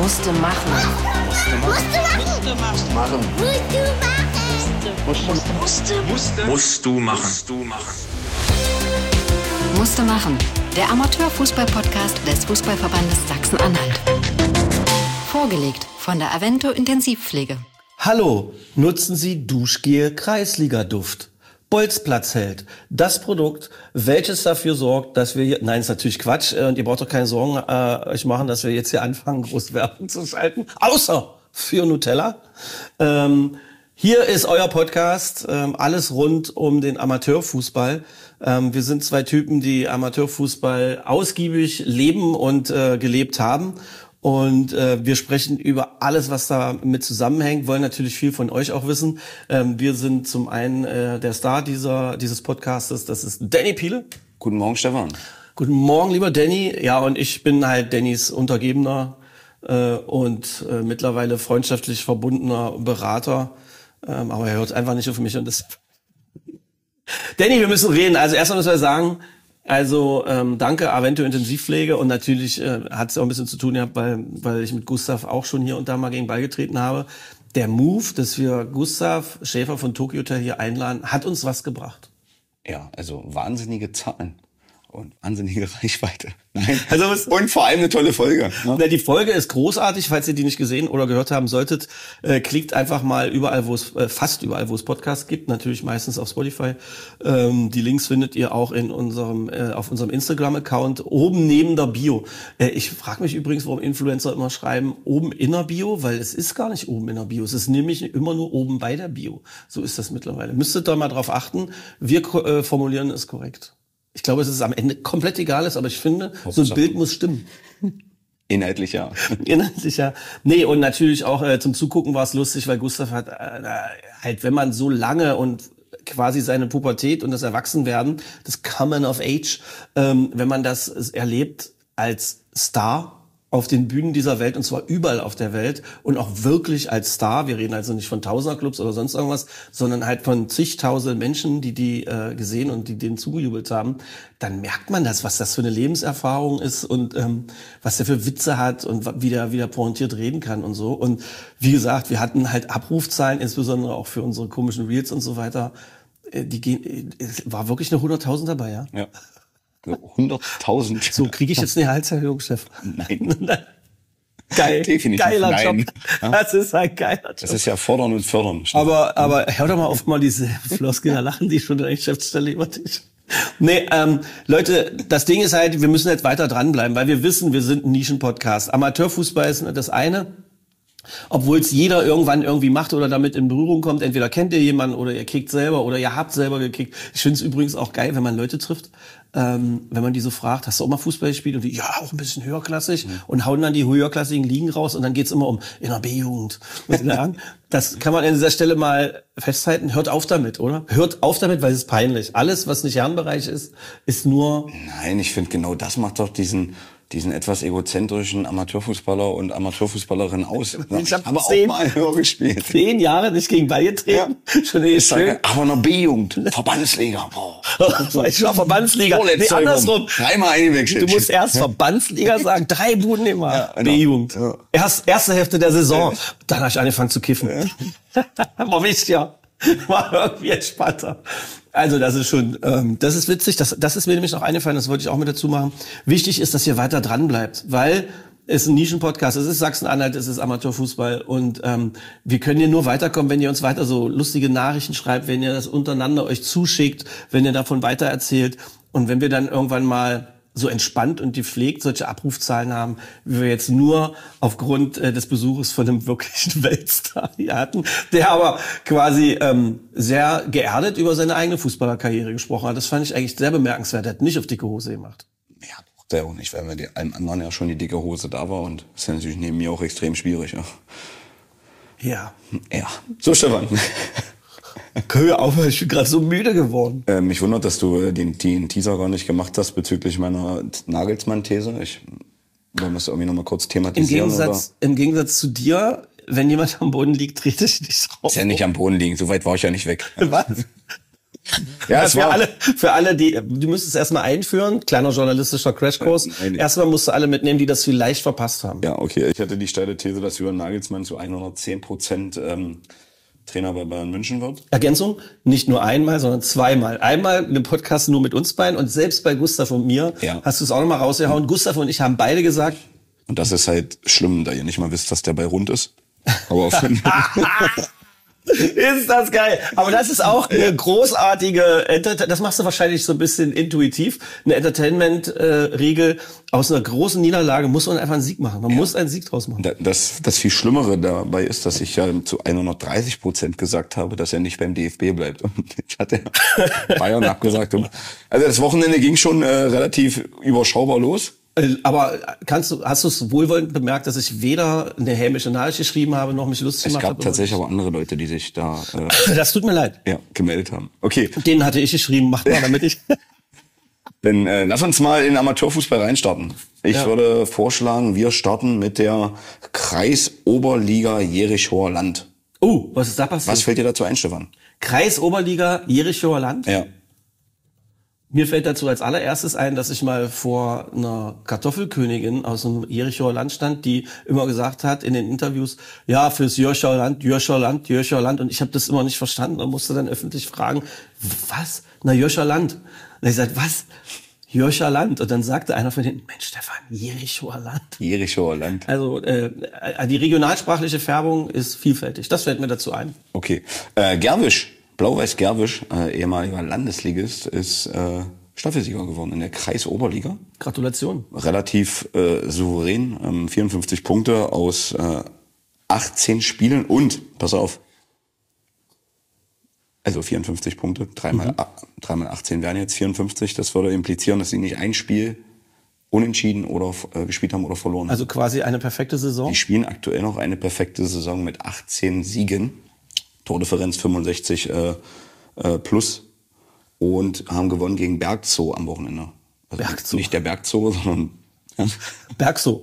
Musste machen. Musst du machen. Musste machen. Der Amateurfußball-Podcast des Fußballverbandes Sachsen-Anhalt. Vorgelegt von der Avento Intensivpflege. Hallo, nutzen Sie Duschgel Kreisliga-Duft. Bolzplatzheld, das Produkt, welches dafür sorgt, dass wir hier, nein, ist natürlich Quatsch, und ihr braucht doch keine Sorgen euch machen, dass wir jetzt hier anfangen, groß Werbung zu schalten, außer für Nutella. Hier ist euer Podcast, alles rund um den Amateurfußball. Wir sind zwei Typen, die Amateurfußball ausgiebig leben und gelebt haben. Und wir sprechen über alles, was da mit zusammenhängt, wollen natürlich viel von euch auch wissen. Wir sind zum einen der Star dieses Podcastes, das ist Danny Piele. Guten Morgen, Stefan. Guten Morgen, lieber Danny. Ja, und ich bin halt Dannys Untergebener und mittlerweile freundschaftlich verbundener Berater. Aber er hört einfach nicht auf mich. Und das Danny, wir müssen reden. Also erstmal müssen wir sagen, danke Avento Intensivpflege, und natürlich hat es auch ein bisschen zu tun gehabt, weil ich mit Gustav auch schon hier und da mal gegen Ball getreten habe. Der Move, dass wir Gustav Schäfer von Tokyo Hotel hier einladen, hat uns was gebracht. Ja, also wahnsinnige Zahlen und wahnsinnige Reichweite. Nein, und vor allem eine tolle Folge. Ne? Die Folge ist großartig, falls ihr die nicht gesehen oder gehört haben solltet. Klickt einfach mal überall, fast überall, wo es Podcasts gibt, natürlich meistens auf Spotify. Die Links findet ihr auch in auf unserem Instagram-Account oben neben der Bio. Ich frage mich übrigens, warum Influencer immer schreiben oben in der Bio, weil es ist gar nicht oben in der Bio. Es ist nämlich immer nur oben bei der Bio. So ist das mittlerweile. Müsstet ihr mal drauf achten. Wir formulieren es korrekt. Ich glaube, es ist am Ende komplett egal ist, aber ich finde, so ein Bild muss stimmen. Inhaltlich ja. Inhaltlich ja. Nee, und natürlich auch zum Zugucken war es lustig, weil Gustav hat halt, wenn man so lange und quasi seine Pubertät und das Erwachsenwerden, das Coming of Age, wenn man das erlebt als Star auf den Bühnen dieser Welt, und zwar überall auf der Welt, und auch wirklich als Star. Wir reden also nicht von Tausenderclubs oder sonst irgendwas, sondern halt von zigtausend Menschen, die gesehen und die denen zugejubelt haben. Dann merkt man das, was das für eine Lebenserfahrung ist und was der für Witze hat und wie der pointiert reden kann und so. Und wie gesagt, wir hatten halt Abrufzahlen, insbesondere auch für unsere komischen Reels und so weiter. War wirklich eine 100.000 dabei, ja? Ja. 100.000. So kriege ich jetzt eine Gehaltserhöhung, Chef. Nein. Geil. Definitiv Geiler nein. Job. Ja? Das ist ein geiler Job. Das ist ja fordern und fördern. Aber hör doch mal auf, mal diese Floskeln, da lachen die schon in der Geschäftsstelle über dich. Nee, Leute, das Ding ist halt, wir müssen jetzt weiter dranbleiben, weil wir wissen, wir sind ein Nischenpodcast. Amateurfußball ist das eine. Obwohl es jeder irgendwann irgendwie macht oder damit in Berührung kommt. Entweder kennt ihr jemanden oder ihr kickt selber oder ihr habt selber gekickt. Ich finde es übrigens auch geil, wenn man Leute trifft, wenn man die so fragt, hast du auch mal Fußball gespielt? Und die, ja, auch ein bisschen höherklassig. Und hauen dann die höherklassigen Ligen raus und dann geht's immer um in der B-Jugend. Das kann man an dieser Stelle mal festhalten. Hört auf damit, oder? Hört auf damit, weil es ist peinlich. Alles, was nicht Herrenbereich ist, ist nur... Nein, ich finde genau das macht doch diesen etwas egozentrischen Amateurfußballer und Amateurfußballerin aus. Ich habe aber auch mal höher gespielt. 10 Jahre nicht gegen Ball getreten. Ja. Schon schön. Aber eine B-Jugend, Verbandsliga. Boah. Ich war Verbandsliga. Nee, andersrum. 3-mal eingewechselt. Du musst erst Verbandsliga sagen, 3 Buden immer. Ja, genau. B-Jugend. Ja. Erste Hälfte der Saison. Dann habe ich angefangen zu kiffen. Aber wisst ja, war irgendwie entspannter. Also das ist schon, das ist witzig, das ist mir nämlich noch eingefallen, das wollte ich auch mit dazu machen. Wichtig ist, dass ihr weiter dran bleibt, weil es ein Nischenpodcast, es ist Sachsen-Anhalt, es ist Amateurfußball, und wir können hier nur weiterkommen, wenn ihr uns weiter so lustige Nachrichten schreibt, wenn ihr das untereinander euch zuschickt, wenn ihr davon weitererzählt, und wenn wir dann irgendwann mal so entspannt und gepflegt solche Abrufzahlen haben, wie wir jetzt nur aufgrund des Besuches von einem wirklichen Weltstar hier hatten, der aber quasi sehr geerdet über seine eigene Fußballerkarriere gesprochen hat. Das fand ich eigentlich sehr bemerkenswert. Er hat nicht auf dicke Hose gemacht. Ja, doch, der auch nicht, weil bei allem anderen ja schon die dicke Hose da war, und das ist ja natürlich neben mir auch extrem schwierig. Ja. So, Stefan. Hör auf, ich bin gerade so müde geworden. Mich wundert, dass du den Teaser gar nicht gemacht hast bezüglich meiner Nagelsmann-These. Wollen wir es irgendwie noch mal kurz thematisieren? Im Gegensatz zu dir, wenn jemand am Boden liegt, trete ich nicht drauf. Ist ja nicht am Boden liegen, so weit war ich ja nicht weg. Was? Ja, für alle, du müsstest es erstmal einführen, kleiner journalistischer Crashkurs. Erstmal musst du alle mitnehmen, die das vielleicht verpasst haben. Ja, okay. Ich hatte die steile These, dass Julian Nagelsmann zu 110% Trainer bei Bayern München wird. Ergänzung, nicht nur einmal, sondern zweimal. Einmal einen Podcast nur mit uns beiden und selbst bei Gustav und mir hast du es auch nochmal rausgehauen. Gustav und ich haben beide gesagt. Und das ist halt schlimm, da ihr nicht mal wisst, dass der bei rund ist. Aber auf jeden Fall. Ist das geil. Aber das ist auch eine großartige, das machst du wahrscheinlich so ein bisschen intuitiv, eine Entertainment-Regel. Aus einer großen Niederlage muss man einfach einen Sieg machen. Man muss einen Sieg draus machen. Das viel Schlimmere dabei ist, dass ich ja zu 130% gesagt habe, dass er nicht beim DFB bleibt. Und ich hatte Bayern abgesagt. Also das Wochenende ging schon relativ überschaubar los. Aber hast du es wohlwollend bemerkt, dass ich weder eine hämische Nachricht geschrieben habe, noch mich lustig gemacht habe? Es gab tatsächlich aber andere Leute, die sich da das tut mir leid. Ja, gemeldet haben. Okay. Den hatte ich geschrieben, macht mal, damit ich... Dann lass uns mal in den Amateurfußball reinstarten. Ich würde vorschlagen, wir starten mit der Kreisoberliga Jerichower Land. Was ist da passiert? Was fällt dir dazu ein, Stefan? Kreisoberliga Jerichower Land? Ja. Mir fällt dazu als allererstes ein, dass ich mal vor einer Kartoffelkönigin aus dem Jerichower Land stand, die immer gesagt hat in den Interviews, ja, fürs Jerichower Land. Und ich habe das immer nicht verstanden und musste dann öffentlich fragen, was? Na, Jerichower Land. Und ich sagte, was? Jerichower Land. Und dann sagte einer von denen, Mensch, Stefan, Jerichower Land. Jerichower Land. Also die regionalsprachliche Färbung ist vielfältig. Das fällt mir dazu ein. Okay. Gerwisch. Blau-Weiß Gerwisch, ehemaliger Landesligist, ist Staffelsieger geworden in der Kreisoberliga. Gratulation. Relativ souverän, 54 Punkte aus 18 Spielen und, pass auf, also 54 Punkte, 3 mal 18 wären jetzt 54. Das würde implizieren, dass sie nicht ein Spiel unentschieden oder gespielt haben oder verloren haben. Also quasi eine perfekte Saison? Die spielen aktuell noch eine perfekte Saison mit 18 Siegen. Tordifferenz 65 plus und haben gewonnen gegen Bergzoo am Wochenende. Also Bergzoo. Nicht der Bergzoo, sondern Bergzoo.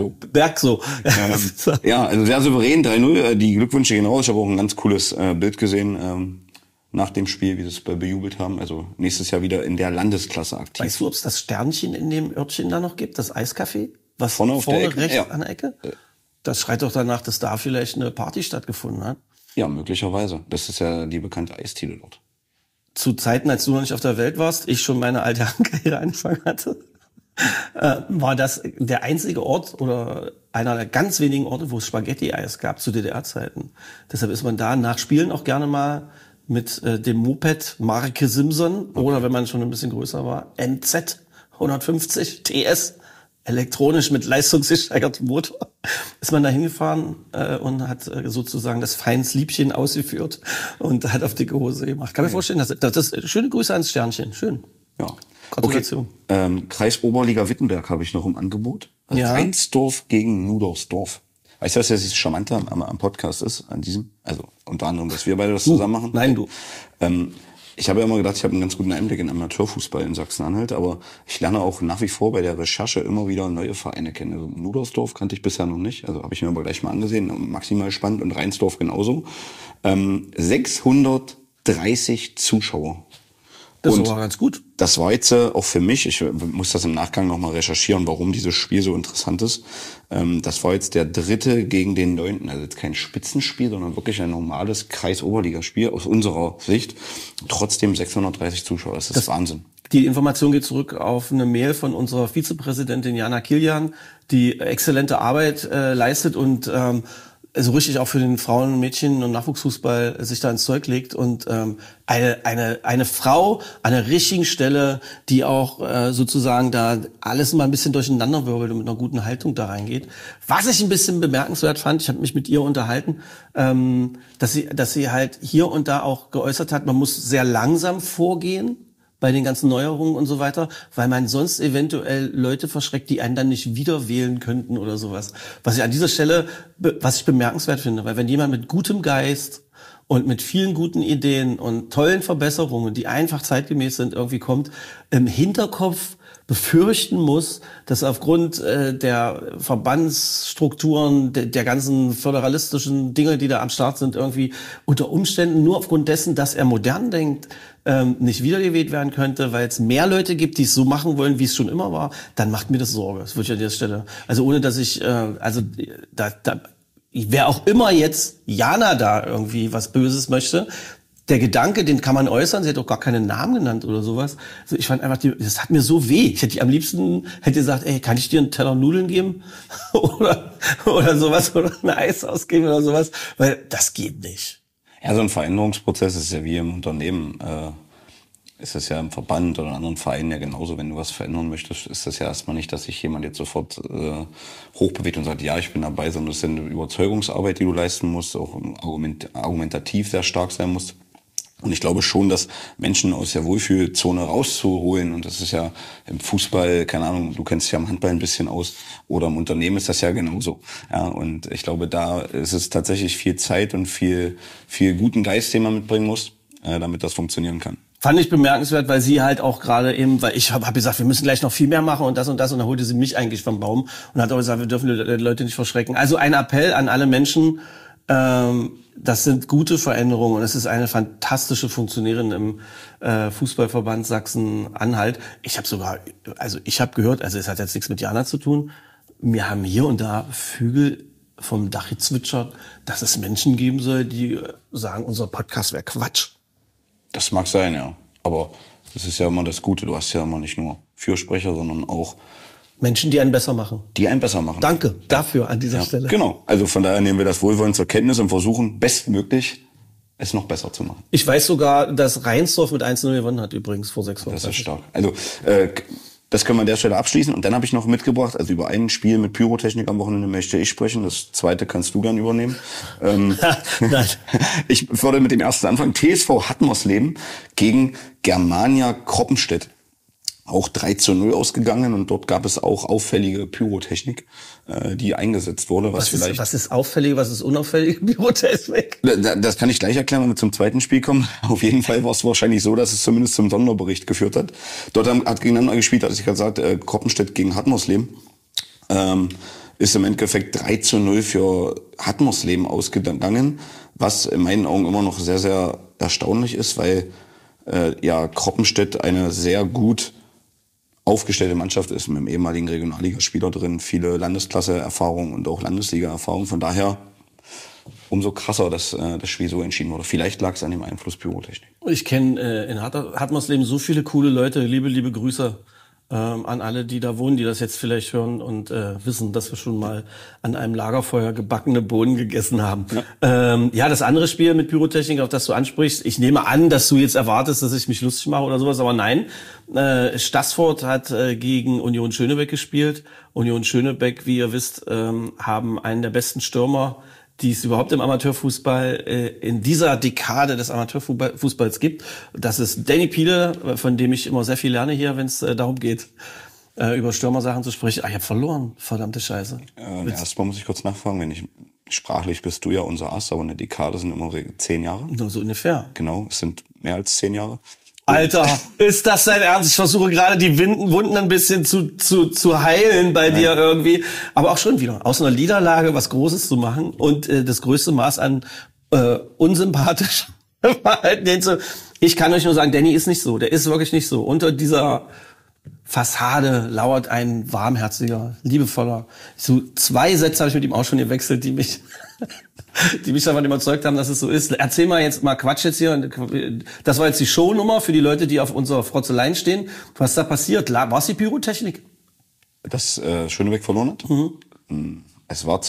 Ja, also sehr souverän, 3-0. Die Glückwünsche gehen raus. Ich habe auch ein ganz cooles Bild gesehen nach dem Spiel, wie sie es bejubelt haben. Also nächstes Jahr wieder in der Landesklasse aktiv. Weißt du, ob es das Sternchen in dem Örtchen da noch gibt, das Eiscafé? Was vorne rechts an der Ecke? Das schreit doch danach, dass da vielleicht eine Party stattgefunden hat. Ja, möglicherweise. Das ist ja die bekannte Eisdiele dort. Zu Zeiten, als du noch nicht auf der Welt warst, ich schon meine alte Karriere angefangen hatte, war das der einzige Ort oder einer der ganz wenigen Orte, wo es Spaghetti-Eis gab zu DDR-Zeiten. Deshalb ist man da nach Spielen auch gerne mal mit dem Moped Marke Simson oder wenn man schon ein bisschen größer war, MZ 150 TS. Elektronisch mit leistungsgesteigertem Motor, ist man da hingefahren und hat sozusagen das Feinsliebchen ausgeführt und hat auf dicke Hose gemacht. Kann mir vorstellen, das schöne Grüße ans Sternchen. Schön. Ja. Gratulation. Okay. Kreisoberliga Wittenberg habe ich noch im Angebot. Reinsdorf gegen Nudersdorf. Weißt du, was das Charmante am Podcast ist? An diesem? Also unter anderem, dass wir beide das zusammen machen. Nein, du. Ich habe ja immer gedacht, ich habe einen ganz guten Einblick in Amateurfußball in Sachsen-Anhalt, aber ich lerne auch nach wie vor bei der Recherche immer wieder neue Vereine kennen. Also Nudersdorf kannte ich bisher noch nicht, also habe ich mir aber gleich mal angesehen, maximal spannend und Reinsdorf genauso. 630 Zuschauer. Das war ganz gut. Das war jetzt auch für mich, ich muss das im Nachgang nochmal recherchieren, warum dieses Spiel so interessant ist. Das war jetzt der 3. gegen den 9. Also jetzt kein Spitzenspiel, sondern wirklich ein normales Kreisoberligaspiel aus unserer Sicht. Trotzdem 630 Zuschauer, das ist Wahnsinn. Die Information geht zurück auf eine Mail von unserer Vizepräsidentin Jana Kilian, die exzellente Arbeit leistet und also richtig auch für den Frauen-, Mädchen- und Nachwuchsfußball sich da ins Zeug legt und eine Frau an der richtigen Stelle, die auch sozusagen da alles mal ein bisschen durcheinander wirbelt und mit einer guten Haltung da reingeht. Was ich ein bisschen bemerkenswert fand, ich habe mich mit ihr unterhalten, dass sie halt hier und da auch geäußert hat, man muss sehr langsam vorgehen bei den ganzen Neuerungen und so weiter, weil man sonst eventuell Leute verschreckt, die einen dann nicht wieder wählen könnten oder sowas. Was ich an dieser Stelle, was ich bemerkenswert finde, weil wenn jemand mit gutem Geist und mit vielen guten Ideen und tollen Verbesserungen, die einfach zeitgemäß sind, irgendwie kommt, im Hinterkopf befürchten muss, dass aufgrund der Verbandsstrukturen, der ganzen föderalistischen Dinge, die da am Start sind, irgendwie unter Umständen nur aufgrund dessen, dass er modern denkt, nicht wiedergewählt werden könnte, weil es mehr Leute gibt, die es so machen wollen, wie es schon immer war, dann macht mir das Sorge. Das würde ich an dieser Stelle. Also ohne, dass ich, wer auch immer jetzt Jana da irgendwie was Böses möchte, der Gedanke, den kann man äußern, sie hat auch gar keinen Namen genannt oder sowas. Also ich fand einfach, das hat mir so weh. Ich hätte am liebsten, gesagt, ey, kann ich dir einen Teller Nudeln geben? oder sowas, oder ein Eis ausgeben oder sowas, weil das geht nicht. Ja, so ein Veränderungsprozess ist ja wie im Unternehmen. Ist es ja im Verband oder in anderen Vereinen ja genauso. Wenn du was verändern möchtest, ist das ja erstmal nicht, dass sich jemand jetzt sofort hochbewegt und sagt, ja, ich bin dabei, sondern es ist eine Überzeugungsarbeit, die du leisten musst, auch argumentativ sehr stark sein musst. Und ich glaube schon, dass Menschen aus der Wohlfühlzone rauszuholen, und das ist ja im Fußball, keine Ahnung, du kennst dich ja im Handball ein bisschen aus, oder im Unternehmen ist das ja genauso. Ja, und ich glaube, da ist es tatsächlich viel Zeit und viel guten Geist, den man mitbringen muss, damit das funktionieren kann. Fand ich bemerkenswert, weil sie halt auch gerade eben, weil ich hab gesagt, wir müssen gleich noch viel mehr machen und das, und dann holte sie mich eigentlich vom Baum und hat auch gesagt, wir dürfen die Leute nicht verschrecken. Also ein Appell an alle Menschen, das sind gute Veränderungen und es ist eine fantastische Funktionärin im Fußballverband Sachsen-Anhalt. Ich habe gehört, also es hat jetzt nichts mit Jana zu tun, wir haben hier und da Vögel vom Dach gezwitschert, dass es Menschen geben soll, die sagen, unser Podcast wäre Quatsch. Das mag sein, ja. Aber das ist ja immer das Gute. Du hast ja immer nicht nur Fürsprecher, sondern auch Menschen, die einen besser machen. Danke dafür an dieser Stelle. Genau. Also von daher nehmen wir das Wohlwollen zur Kenntnis und versuchen bestmöglich es noch besser zu machen. Ich weiß sogar, dass Reinsdorf mit 1-0 gewonnen hat übrigens vor 6 Wochen. Das ist stark. Also das können wir an der Stelle abschließen. Und dann habe ich noch mitgebracht, also über ein Spiel mit Pyrotechnik am Wochenende möchte ich sprechen. Das zweite kannst du dann übernehmen. Nein. Ich würde mit dem ersten anfangen. TSV Hatmersleben gegen Germania Kroppenstedt. Auch 3-0 ausgegangen und dort gab es auch auffällige Pyrotechnik, die eingesetzt wurde. Was ist auffällig, was ist unauffällige Pyrotechnik? Das kann ich gleich erklären, wenn wir zum zweiten Spiel kommen. Auf jeden Fall war es wahrscheinlich so, dass es zumindest zum Sonderbericht geführt hat. Dort hat gegeneinander gespielt, hatte ich gesagt, Kroppenstedt gegen Hatmersleben. Ist im Endeffekt 3-0 für Hatmersleben ausgegangen, was in meinen Augen immer noch sehr, sehr erstaunlich ist, weil Kroppenstedt eine sehr gut aufgestellte Mannschaft ist, mit einem ehemaligen Regionalligaspieler drin, viele Landesklasse-Erfahrung und auch Landesliga-Erfahrung. Von daher umso krasser, dass das Spiel so entschieden wurde. Vielleicht lag es an dem Einfluss Pyrotechnik. Ich kenne in Hatmersleben so viele coole Leute. Liebe Grüße an alle, die da wohnen, die das jetzt vielleicht hören und wissen, dass wir schon mal an einem Lagerfeuer gebackene Bohnen gegessen haben. Ja. Das andere Spiel mit Pyrotechnik, auf das du ansprichst, ich nehme an, dass du jetzt erwartest, dass ich mich lustig mache oder sowas, aber nein. Staßfurt hat gegen Union Schönebeck gespielt. Union Schönebeck, wie ihr wisst, haben einen der besten Stürmer, die es überhaupt im Amateurfußball in dieser Dekade des Amateurfußballs gibt. Das ist Danny Piele, von dem ich immer sehr viel lerne hier, wenn es darum geht, über Stürmersachen zu sprechen. Ich habe verloren, verdammte Scheiße. Erstmal muss ich kurz nachfragen, sprachlich bist du ja unser Ass, aber eine Dekade sind immer 10 Jahre. Nur so ungefähr. Genau, es sind mehr als 10 Jahre. Alter, ist das dein Ernst? Ich versuche gerade die Wunden ein bisschen zu heilen bei dir irgendwie. Aber auch schon wieder aus einer Niederlage was Großes zu machen und das größte Maß an unsympathisch Verhalten. Ich kann euch nur sagen, Danny ist nicht so. Der ist wirklich nicht so. Unter dieser Fassade lauert ein warmherziger, liebevoller. So 2 Sätze habe ich mit ihm auch schon gewechselt, die mich davon überzeugt haben, dass es so ist. Erzähl mal jetzt mal Quatsch jetzt hier. Das war jetzt die Shownummer für die Leute, die auf unserer Frotzeleien stehen. Was da passiert? War es die Pyrotechnik? Dass Schönebeck verloren hat? Mhm. Es war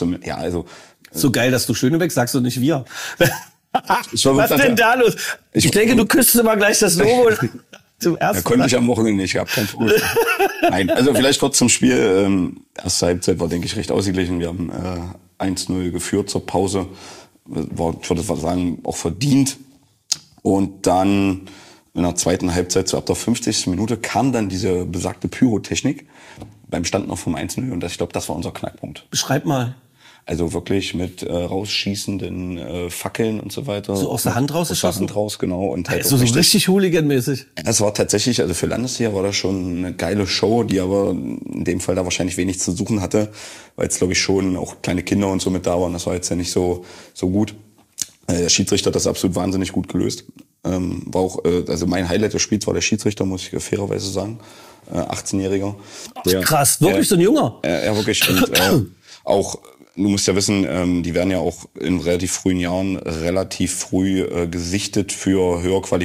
so geil, dass du Schönebeck sagst und nicht wir. Was denn da los? Ich denke, du küsst immer gleich das Logo. Zum ersten Mal. Konnte ich am Wochenende nicht, ich habe kein Problem. Nein, also vielleicht kurz zum Spiel. Erste Halbzeit war, denke ich, recht ausgeglichen. Wir haben 1-0 geführt zur Pause. War, ich würde sagen, auch verdient. Und dann in der zweiten Halbzeit, so ab der 50. Minute, kam dann diese besagte Pyrotechnik beim Stand noch vom 1-0. Und ich glaube, das war unser Knackpunkt. Beschreib mal. Also wirklich mit rausschießenden Fackeln und so weiter. So aus der Hand raus Aus der Hand raus, genau. Und halt also so richtig Hooligan-mäßig. Es war tatsächlich, also für Landesliga war das schon eine geile Show, die aber in dem Fall da wahrscheinlich wenig zu suchen hatte, weil jetzt glaube ich schon auch kleine Kinder und so mit da waren. Das war jetzt ja nicht so gut. Der Schiedsrichter hat das absolut wahnsinnig gut gelöst. War auch, also mein Highlight des Spiels war der Schiedsrichter, muss ich fairerweise sagen. 18-Jähriger. Krass, wirklich so ein Junger? Ja, wirklich. Und auch, du musst ja wissen, die werden ja auch in relativ frühen Jahren relativ früh gesichtet für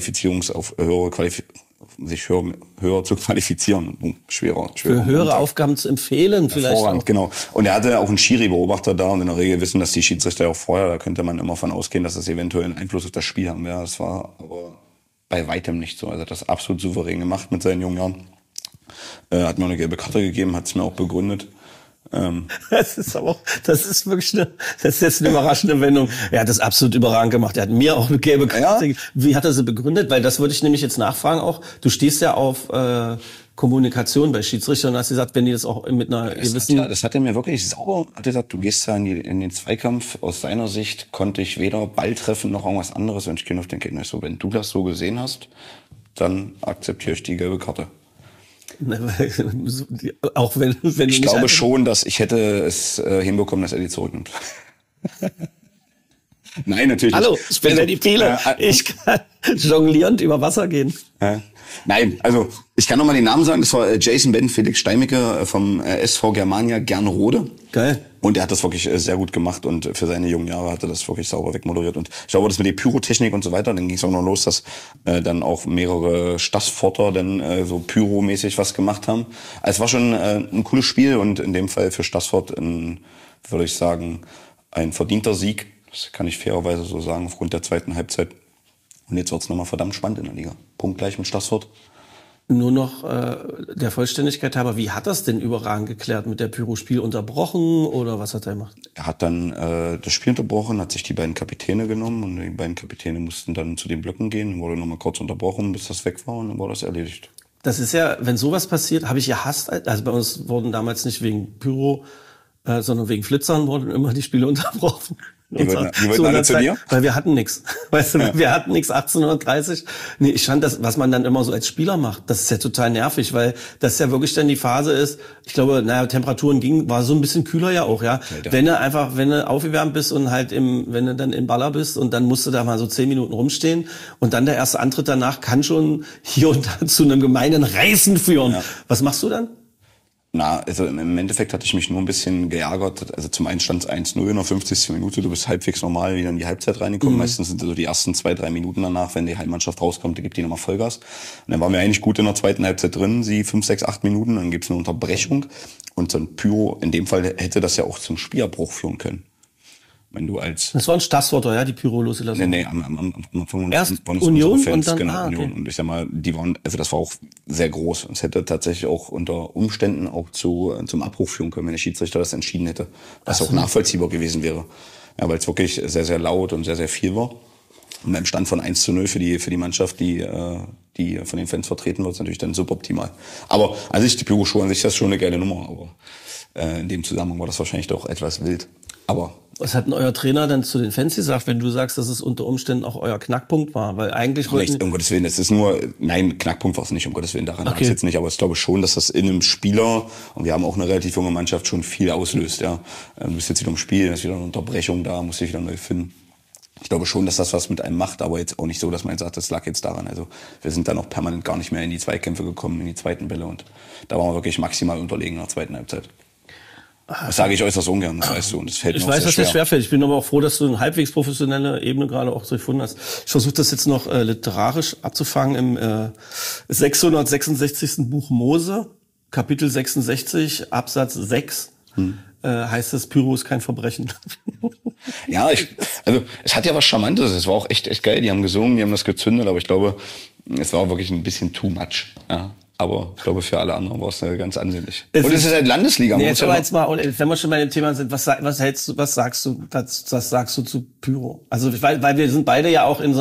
sich höher zu qualifizieren. Schwerer. Für höhere Aufgaben zu empfehlen vielleicht. Hervorragend, genau. Und er hatte auch einen Schiri-Beobachter da und in der Regel wissen das die Schiedsrichter auch vorher. Da könnte man immer von ausgehen, dass das eventuell einen Einfluss auf das Spiel haben. Ja, das war aber bei weitem nicht so. Also er hat das absolut souverän gemacht mit seinen jungen Jahren. Hat mir eine gelbe Karte gegeben, hat es mir auch begründet. Das ist wirklich das ist jetzt eine überraschende Wendung. Er hat das absolut überragend gemacht. Er hat mir auch eine gelbe Karte gegeben. Wie hat er sie begründet? Weil das würde ich nämlich jetzt nachfragen auch. Du stehst ja auf Kommunikation bei Schiedsrichtern und hast gesagt, wenn die das auch mit einer gewissen... Das hat er mir wirklich sauber, hat er gesagt, du gehst da in den Zweikampf. Aus seiner Sicht konnte ich weder Ball treffen noch irgendwas anderes. Und ich gehe auf den Gegner so, wenn du das so gesehen hast, dann akzeptiere ich die gelbe Karte. Auch wenn ich glaube schon, dass ich hätte es hinbekommen, dass er die zurücknimmt. Nein, natürlich. Hallo, ich bin der die Fehler. Ich kann jonglierend über Wasser gehen. Nein, also ich kann noch mal den Namen sagen. Das war Jason Ben Felix Steinmecke vom SV Germania Gernrode. Geil. Und er hat das wirklich sehr gut gemacht und für seine jungen Jahre hat er das wirklich sauber wegmoderiert. Und ich glaube, das mit der Pyrotechnik und so weiter, dann ging es auch noch los, dass dann auch mehrere Stassforter dann so pyromäßig was gemacht haben. Also es war schon ein cooles Spiel und in dem Fall für Stassfort würde ich sagen, ein verdienter Sieg. Das kann ich fairerweise so sagen, aufgrund der zweiten Halbzeit. Und jetzt wird's nochmal verdammt spannend in der Liga. Punktgleich mit Stassfort. Nur noch der Vollständigkeit halber, wie hat das denn überragend geklärt? Mit der Pyro-Spiel unterbrochen oder was hat er gemacht? Er hat dann das Spiel unterbrochen, hat sich die beiden Kapitäne genommen und die beiden Kapitäne mussten dann zu den Blöcken gehen, wurde nochmal kurz unterbrochen, bis das weg war und dann war das erledigt. Das ist ja, wenn sowas passiert, habe ich gehasst. Also bei uns wurden damals nicht wegen Pyro, sondern wegen Flitzern wurden immer die Spiele unterbrochen. Die wollten alle zu dir? Weil wir hatten nichts. Weißt du, wir hatten nichts 1830. Nee, ich fand das, was man dann immer so als Spieler macht, das ist ja total nervig, weil das ja wirklich dann die Phase ist, ich glaube, Temperaturen war so ein bisschen kühler ja auch, ja. Wenn du aufgewärmt bist und halt wenn du dann im Baller bist und dann musst du da mal so 10 Minuten rumstehen und dann der erste Antritt danach kann schon hier und da zu einem gemeinen Reißen führen. Ja. Was machst du dann? Also im Endeffekt hatte ich mich nur ein bisschen geärgert. Also zum einen stand es 1-0 in der 50. Minute. Du bist halbwegs normal wieder in die Halbzeit reingekommen. Meistens sind also die ersten 2-3 Minuten danach, wenn die Heimmannschaft rauskommt, da gibt die nochmal Vollgas. Und dann waren wir eigentlich gut in der zweiten Halbzeit drin, 5, 6, 8 Minuten. Dann gibt's eine Unterbrechung. Und so ein Pyro, in dem Fall hätte das ja auch zum Spielabbruch führen können. Wenn du das war ein Stasswort, ja, die Pyro losgelassen. Nee, am erst Union Fans, und dann genau, Union. Okay. Und ich sag mal, das war auch sehr groß. Und es hätte tatsächlich auch unter Umständen auch zum Abbruch führen können, wenn der Schiedsrichter das entschieden hätte. Was auch nachvollziehbar gewesen wäre. Ja, weil es wirklich sehr, sehr laut und sehr, sehr viel war. Und beim Stand von 1-0 für die Mannschaft, die von den Fans vertreten wird, ist natürlich dann suboptimal. Aber an sich, die Pyro-Show an sich, das ist schon eine geile Nummer. Aber in dem Zusammenhang war das wahrscheinlich doch etwas wild. Aber was hat denn euer Trainer dann zu den Fans gesagt, wenn du sagst, dass es unter Umständen auch euer Knackpunkt war? Weil eigentlich um Gottes Willen, Knackpunkt war es nicht, um Gottes Willen, daran lag es jetzt nicht, aber ich glaube schon, dass das in einem Spieler, und wir haben auch eine relativ junge Mannschaft, schon viel auslöst, ja. Du bist jetzt wieder im Spiel, da ist wieder eine Unterbrechung da, musst dich wieder neu finden. Ich glaube schon, dass das was mit einem macht, aber jetzt auch nicht so, dass man jetzt sagt, das lag jetzt daran. Also wir sind dann auch permanent gar nicht mehr in die Zweikämpfe gekommen, in die zweiten Bälle und da waren wir wirklich maximal unterlegen nach der zweiten Halbzeit. Das sage ich äußerst ungern, das weißt du. Und das fällt mir auch sehr schwer. Ich weiß, dass das schwerfällt. Ich bin aber auch froh, dass du eine halbwegs professionelle Ebene gerade auch so gefunden hast. Ich versuche das jetzt noch literarisch abzufangen im 666. Buch Mose, Kapitel 66, Absatz 6. Heißt es, Pyro ist kein Verbrechen. Ja, es hat ja was Charmantes. Es war auch echt geil. Die haben gesungen, die haben das gezündet, aber ich glaube, es war wirklich ein bisschen too much. Ja. Aber ich glaube, für alle anderen war es ganz ansehnlich. Und es ist halt Landesliga. Nee, jetzt mal, wenn wir schon bei dem Thema sind, was sagst du zu Pyro? Also, weil wir sind beide ja auch in so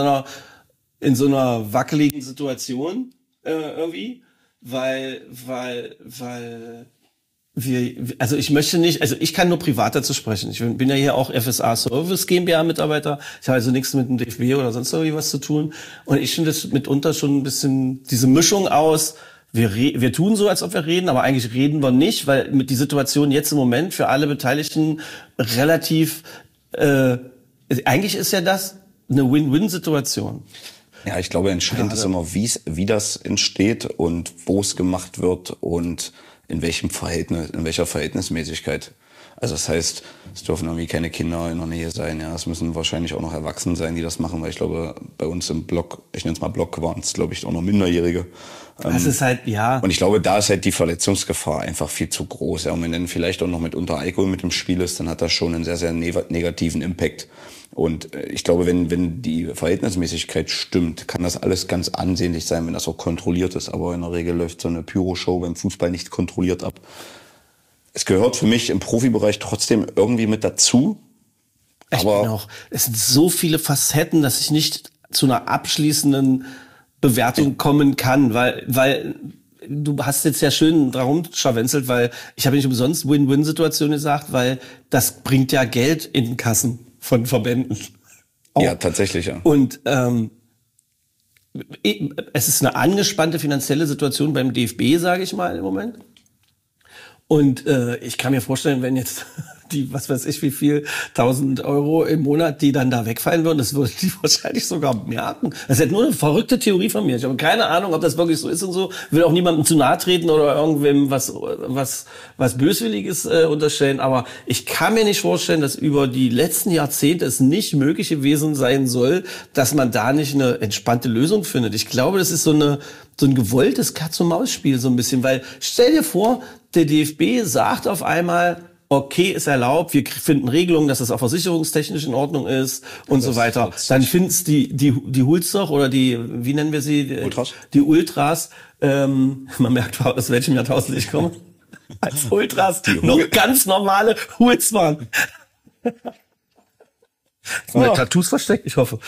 einer wackeligen Situation, irgendwie, weil also ich möchte nicht, also ich kann nur privat dazu sprechen. Ich bin ja hier auch FSA Service GmbH-Mitarbeiter. Ich habe also nichts mit dem DFB oder sonst irgendwie was zu tun. Und ich finde das mitunter schon ein bisschen diese Mischung aus, wir tun so, als ob wir reden, aber eigentlich reden wir nicht, weil mit die Situation jetzt im Moment für alle Beteiligten relativ, eigentlich ist ja das eine Win-Win-Situation. Ja, ich glaube, entscheidend ist immer, wie das entsteht und wo es gemacht wird und in welchem Verhältnis, in welcher Verhältnismäßigkeit. Also das heißt, es dürfen irgendwie keine Kinder in der Nähe sein. Ja, es müssen wahrscheinlich auch noch Erwachsene sein, die das machen, weil ich glaube, bei uns im Block, ich nenne es mal Block, waren es, glaube ich, auch noch Minderjährige. Das ist halt, ja. Und ich glaube, da ist halt die Verletzungsgefahr einfach viel zu groß. Ja, und wenn dann vielleicht auch noch mitunter Alkohol mit im Spiel ist, dann hat das schon einen sehr, sehr negativen Impact. Und ich glaube, wenn die Verhältnismäßigkeit stimmt, kann das alles ganz ansehnlich sein, wenn das auch kontrolliert ist. Aber in der Regel läuft so eine Pyro-Show beim Fußball nicht kontrolliert ab. Es gehört für mich im Profibereich trotzdem irgendwie mit dazu. Aber es sind so viele Facetten, dass ich nicht zu einer abschließenden Bewertung kommen kann, weil du hast jetzt ja schön darum scharwenzelt, weil ich habe nicht umsonst Win-Win-Situation gesagt, weil das bringt ja Geld in den Kassen von Verbänden. Auch. Ja, tatsächlich, ja. Und es ist eine angespannte finanzielle Situation beim DFB, sage ich mal im Moment. Und ich kann mir vorstellen, wenn jetzt die, was weiß ich, wie viel, 1.000 Euro im Monat, die dann da wegfallen würden, das würden die wahrscheinlich sogar merken. Das ist halt nur eine verrückte Theorie von mir. Ich habe keine Ahnung, ob das wirklich so ist und so. Will auch niemandem zu nahe treten oder irgendwem was Böswilliges unterstellen. Aber ich kann mir nicht vorstellen, dass über die letzten Jahrzehnte es nicht möglich gewesen sein soll, dass man da nicht eine entspannte Lösung findet. Ich glaube, das ist so ein gewolltes Katz-und-Maus-Spiel so ein bisschen. Weil stell dir vor, der DFB sagt auf einmal, okay, ist erlaubt, wir finden Regelungen, dass das auch versicherungstechnisch in Ordnung ist und so weiter. Dann finden es die Huls doch, oder die, wie nennen wir sie? Ultras. Die Ultras. Man merkt, aus welchem Jahrtausend ich komme. Als Ultras noch ganz normale Huls waren. Mit Tattoos versteckt, ich hoffe.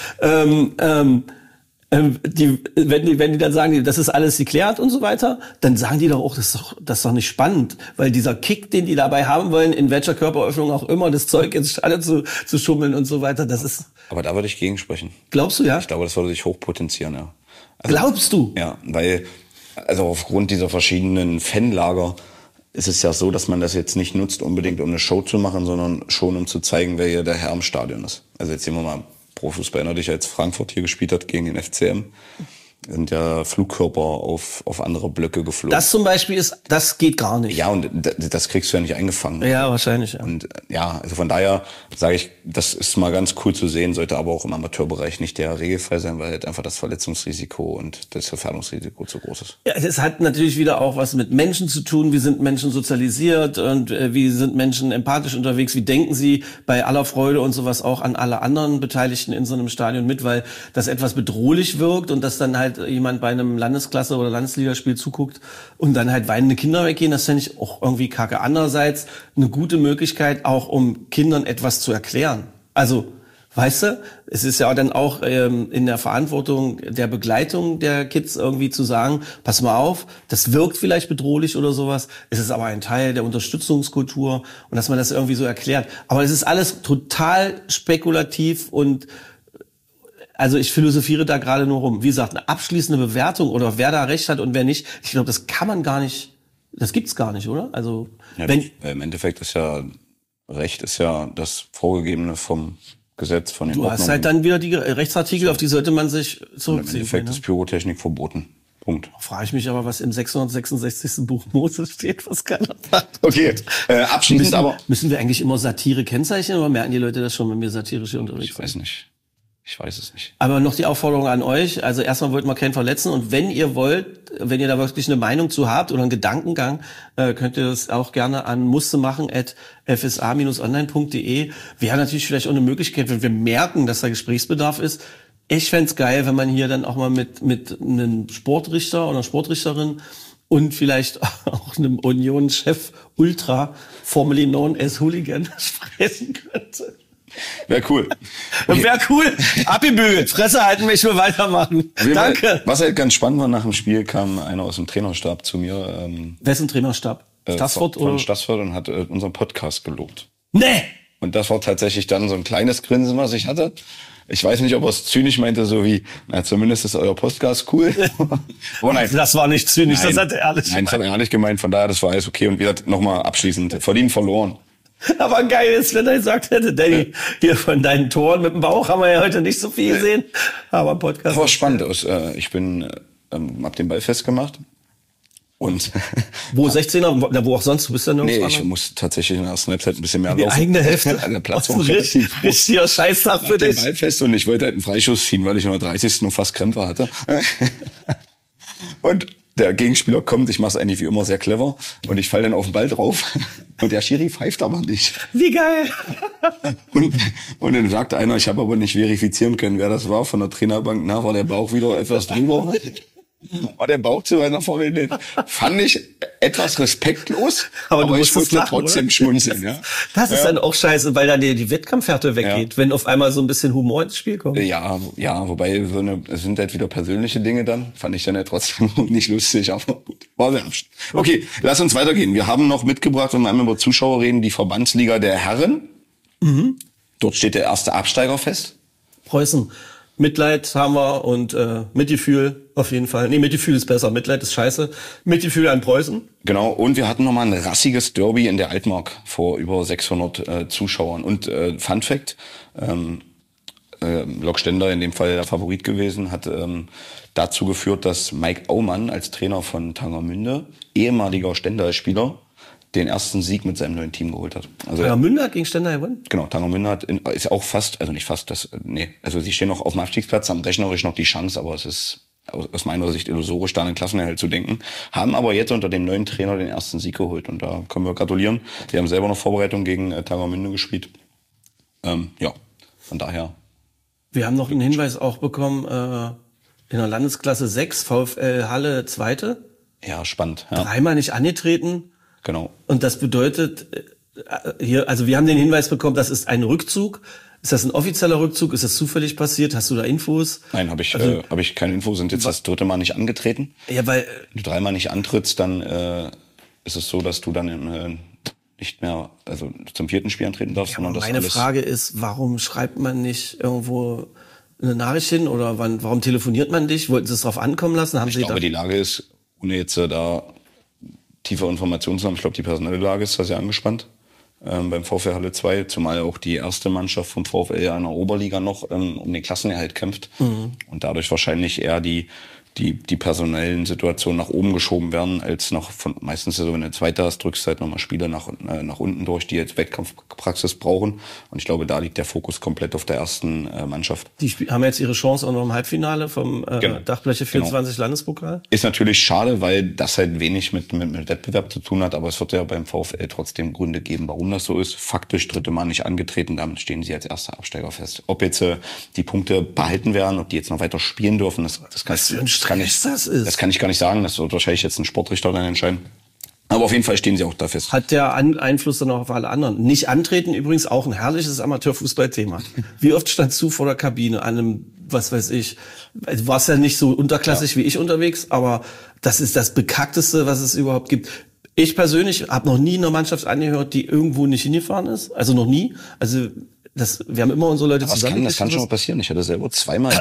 Wenn die dann sagen, das ist alles geklärt und so weiter, dann sagen die doch auch, das ist doch nicht spannend, weil dieser Kick, den die dabei haben wollen, in welcher Körperöffnung auch immer, das Zeug ins Stadion zu schummeln und so weiter, das ist... Aber da würde ich gegensprechen. Glaubst du, ja? Ich glaube, das würde sich hochpotenzieren, ja. Also, glaubst du? Ja, weil, also aufgrund dieser verschiedenen Fanlager ist es ja so, dass man das jetzt nicht nutzt, unbedingt um eine Show zu machen, sondern schon um zu zeigen, wer hier der Herr im Stadion ist. Also jetzt sehen wir mal, Profußball, erinnere dich, als Frankfurt hier gespielt hat gegen den FCM, sind ja Flugkörper auf andere Blöcke geflogen. Das zum Beispiel das geht gar nicht. Ja, und das kriegst du ja nicht eingefangen. Ja, wahrscheinlich, ja. Und ja, also von daher sage ich, das ist mal ganz cool zu sehen, sollte aber auch im Amateurbereich nicht der Regelfall sein, weil halt einfach das Verletzungsrisiko und das Gefährdungsrisiko zu groß ist. Ja, es hat natürlich wieder auch was mit Menschen zu tun. Wie sind Menschen sozialisiert und wie sind Menschen empathisch unterwegs? Wie denken sie bei aller Freude und sowas auch an alle anderen Beteiligten in so einem Stadion mit, weil das etwas bedrohlich wirkt und das dann halt jemand bei einem Landesklasse- oder Landesligaspiel zuguckt und dann halt weinende Kinder weggehen, das fände ich auch irgendwie kacke. Andererseits eine gute Möglichkeit, auch um Kindern etwas zu erklären. Also, weißt du, es ist ja dann auch in der Verantwortung der Begleitung der Kids irgendwie zu sagen, pass mal auf, das wirkt vielleicht bedrohlich oder sowas, es ist aber ein Teil der Unterstützungskultur und dass man das irgendwie so erklärt. Aber es ist alles total spekulativ und also ich philosophiere da gerade nur rum. Wie gesagt, eine abschließende Bewertung oder wer da recht hat und wer nicht, ich glaube, das kann man gar nicht, das gibt's gar nicht, oder? Also ja, im Endeffekt ist ja Recht ist ja das Vorgegebene vom Gesetz, von den Ordnungen. Du hast halt dann wieder die Rechtsartikel, auf die sollte man sich zurückziehen. Im Endeffekt ist Pyrotechnik verboten. Punkt. Frage ich mich aber, was im 666. Buch Mose steht, was keiner sagt. Okay, abschließend aber... Müssen wir eigentlich immer Satire kennzeichnen oder merken die Leute das schon, wenn wir satirisch hier unterwegs sind? Ich weiß nicht. Ich weiß es nicht. Aber noch die Aufforderung an euch. Also erstmal wollt man keinen verletzen. Und wenn ihr wollt, wenn ihr da wirklich eine Meinung zu habt oder einen Gedankengang, könnt ihr das auch gerne an mussemachen@fsa-online.de. Wäre natürlich vielleicht auch eine Möglichkeit, wenn wir merken, dass da Gesprächsbedarf ist. Ich fänd's geil, wenn man hier dann auch mal mit einem Sportrichter oder Sportrichterin und vielleicht auch einem Union-Chef Ultra, formerly known as Hooligan, sprechen könnte. Wäre cool. Okay. Wäre cool. Abgebügelt. Fresse halten, ich will weitermachen. Danke. Was halt ganz spannend war, nach dem Spiel kam einer aus dem Trainerstab zu mir. Wer ist im Trainerstab? Stassfurt von Stassfurt und hat unseren Podcast gelobt. Nee! Und das war tatsächlich dann so ein kleines Grinsen, was ich hatte. Ich weiß nicht, ob er es zynisch meinte, so wie, na, zumindest ist euer Podcast cool. Aber nein. Das war nicht zynisch, Nein, das hat er ehrlich gemeint. Nein, das hat er ehrlich gemeint, von daher, das war alles okay. Und wie gesagt, nochmal abschließend, verdient verloren. Aber geil ist, wenn er gesagt hätte, Danny, hier von deinen Toren mit dem Bauch haben wir ja heute nicht so viel gesehen. Aber Podcast. Das war spannend. Ich bin, hab den Ball festgemacht. Und wo 16er, wo auch sonst, du bist ja nirgends. Nee, ich muss tatsächlich in der ersten Halbzeit ein bisschen mehr laufen. Die eigene Hälfte. Der Platz war richtiger Scheißtag für dich. Den Ball fest und ich wollte halt einen Freischuss ziehen, weil ich in der 30. noch fast Krämpfe hatte. Und der Gegenspieler kommt, ich mache es eigentlich wie immer sehr clever und ich falle dann auf den Ball drauf und der Schiri pfeift aber nicht. Wie geil. Und dann sagte einer, ich habe aber nicht verifizieren können, wer das war von der Trainerbank. Na, war der Bauch wieder etwas drüber. War der Bauch zu weit nach vorne hin. Fand ich etwas respektlos, aber ich musste lachen, trotzdem schmunzeln. Ja. Das ist dann auch scheiße, weil dann die Wettkampfhärte weggeht, wenn auf einmal so ein bisschen Humor ins Spiel kommt. Ja, wobei es sind halt wieder persönliche Dinge dann. Fand ich dann ja trotzdem nicht lustig, aber gut. War sehr abschließend. Okay, lass uns weitergehen. Wir haben noch mitgebracht, wenn wir einmal über Zuschauer reden, die Verbandsliga der Herren. Mhm. Dort steht der erste Absteiger fest. Preußen. Mitleid haben wir und Mitgefühl auf jeden Fall. Nee, Mitgefühl ist besser. Mitleid ist scheiße. Mitgefühl an Preußen. Genau. Und wir hatten nochmal ein rassiges Derby in der Altmark vor über 600 Zuschauern. Und Fun Fact, Lok Stender, in dem Fall der Favorit gewesen, hat dazu geführt, dass Mike Aumann als Trainer von Tangermünde, ehemaliger Stender-Spieler, den ersten Sieg mit seinem neuen Team geholt hat. Also Tangermünde hat gegen Stender gewonnen? Genau, Tangermünde ist auch fast, also nicht fast, also sie stehen noch auf dem Abstiegsplatz, haben rechnerisch noch die Chance, aber es ist aus meiner Sicht illusorisch, da an den Klassenerhalt zu denken. Haben aber jetzt unter dem neuen Trainer den ersten Sieg geholt und da können wir gratulieren. Wir haben selber noch Vorbereitung gegen Tangermünde gespielt. Ja, von daher. Wir haben noch einen Hinweis auch bekommen, in der Landesklasse 6, VfL Halle 2. Ja, spannend. Ja. 3-mal nicht angetreten. Genau. Und das bedeutet, hier, also wir haben den Hinweis bekommen, das ist ein Rückzug. Ist das ein offizieller Rückzug? Ist das zufällig passiert? Hast du da Infos? Nein, habe ich keine Infos. Sind jetzt das 3. Mal nicht angetreten. Ja, weil wenn du 3-mal nicht antrittst, dann ist es so, dass du dann nicht mehr, also zum 4. Spiel antreten darfst. Ja, sondern das meine Frage ist, warum schreibt man nicht irgendwo eine Nachricht hin oder warum telefoniert man dich? Wollten sie es drauf ankommen lassen? Ich glaube, die Lage ist, ohne jetzt da tiefer Informationen zu haben, ich glaube, die personelle Lage ist da sehr angespannt beim VfL Halle 2, zumal auch die erste Mannschaft vom VfL in der Oberliga noch um den Klassenerhalt kämpft und dadurch wahrscheinlich eher die personellen Situationen nach oben geschoben werden, als noch meistens so, wenn du Zweiter hast, drückst du halt nochmal Spieler nach unten durch, die jetzt Wettkampfpraxis brauchen. Und ich glaube, da liegt der Fokus komplett auf der ersten Mannschaft. Die haben jetzt ihre Chance auch noch im Halbfinale vom Dachbleche 24 Landespokal. Ist natürlich schade, weil das halt wenig mit Wettbewerb zu tun hat, aber es wird ja beim VfL trotzdem Gründe geben, warum das so ist. Faktisch 3. Mal nicht angetreten, damit stehen sie als erster Absteiger fest. Ob jetzt die Punkte behalten werden, ob die jetzt noch weiter spielen dürfen, das kann ich gar nicht sagen. Das wird wahrscheinlich jetzt ein Sportrichter dann entscheiden. Aber auf jeden Fall stehen sie auch da fest. Hat der Einfluss dann auch auf alle anderen? Nicht antreten übrigens auch ein herrliches Amateurfußballthema. Wie oft standst du vor der Kabine an einem, was weiß ich, du warst ja nicht so unterklassig wie ich unterwegs, aber das ist das Bekackteste, was es überhaupt gibt. Ich persönlich habe noch nie eine Mannschaft angehört, die irgendwo nicht hingefahren ist. Also noch nie. Also wir haben immer unsere Leute zusammen. Das kann schon mal passieren. Ich hatte selber zweimal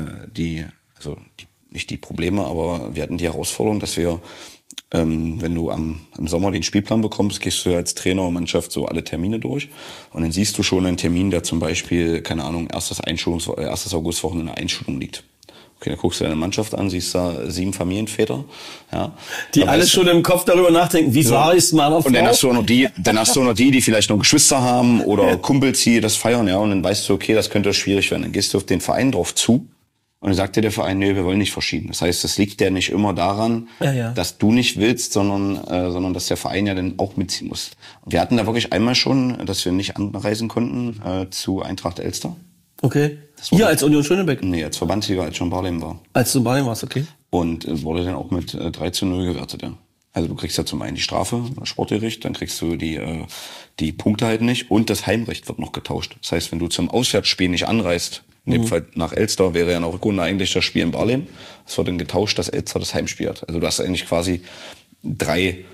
nicht die Probleme, aber wir hatten die Herausforderung, dass wir, wenn du im Sommer den Spielplan bekommst, gehst du als Trainer und Mannschaft so alle Termine durch und dann siehst du schon einen Termin, der zum Beispiel, keine Ahnung, 1. Augustwochenende in der Einschulung liegt. Okay, dann guckst du deine Mannschaft an, siehst da 7 Familienväter, ja. Die alle schon im Kopf darüber nachdenken, wie war ich es meiner Frau? Und dann hast du auch noch die vielleicht noch Geschwister haben oder Kumpels, die das feiern, ja, und dann weißt du, okay, das könnte schwierig werden. Dann gehst du auf den Verein drauf zu. Und dann sagt dir der Verein, nee, wir wollen nicht verschieben. Das heißt, das liegt ja nicht immer daran, dass du nicht willst, sondern dass der Verein ja dann auch mitziehen muss. Und wir hatten da wirklich einmal schon, dass wir nicht anreisen konnten zu Eintracht Elster. Okay. Hier als Union Schönebeck? Nee, als Verbandsliga, als John Barlem war. Als du Barlem warst, okay. Und wurde dann auch mit 3:0 gewertet, ja. Also du kriegst ja zum einen die Strafe, das Sportgericht, dann kriegst du die Punkte halt nicht und das Heimrecht wird noch getauscht. Das heißt, wenn du zum Auswärtsspiel nicht anreist, in dem Fall nach Elster, wäre ja noch Rückrunde eigentlich das Spiel in Barlem. Es wird dann getauscht, dass Elster das Heimspiel hat. Also du hast eigentlich quasi 3